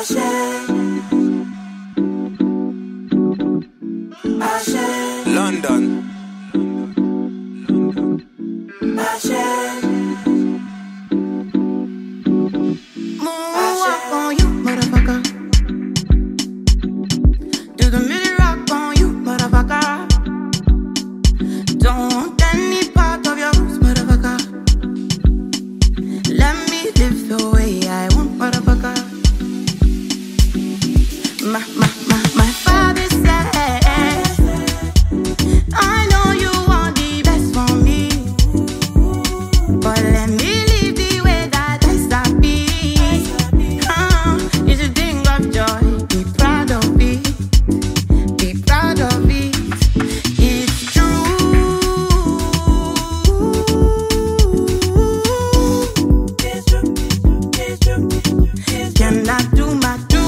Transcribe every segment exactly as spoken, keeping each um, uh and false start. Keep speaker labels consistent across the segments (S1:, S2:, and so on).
S1: London.
S2: Moonwalk on you, motherfucker. Do the milli rock on you, motherfucker. Don't want any part of your roots, motherfucker. Let me live the way I want, motherfucker. My, my, my, my father said, I know you want the best for me, but let me live the way that I start be. Uh, you should think of joy, be proud of it, be proud of it. It's true. It's true. It's true. Cannot do my do.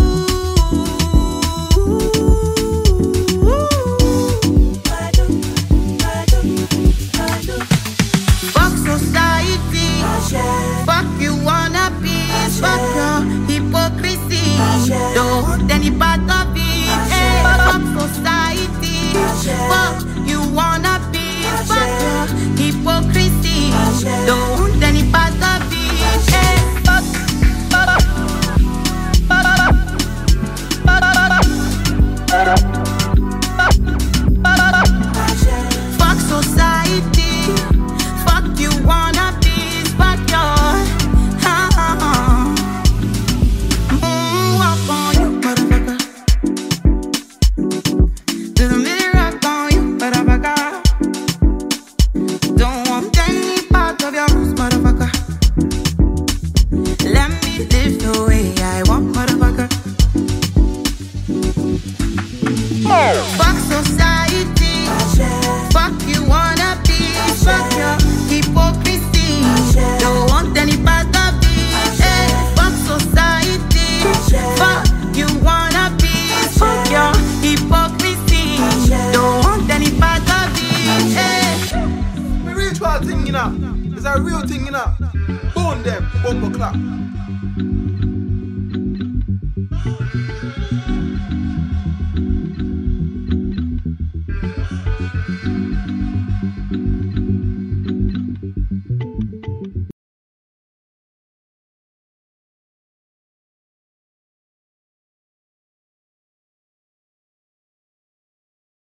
S2: Fuck society, fuck you wanna be, fuck your hypocrisy, don't want any part of it. Hey, fuck society, fuck you wanna be, fuck your hypocrisy, don't want any part of it. Hey, fuck, fuck, fuck society, fuck you wanna be, fuck your uh, moonwalk on you, motherfucker. Do the milli rock on you, motherfucker. Don't want any part of your roots, motherfucker. Let me live the way I want, motherfucker. Fuck society, fuck you wanna be, fuck your hypocrisy, don't want any part of it. Hey, fuck society, fuck you wanna be, fuck your hypocrisy, don't want any part of it. Hey.
S3: Spiritual thing, you know. It's a real thing, you know. Bone them, bumper clap.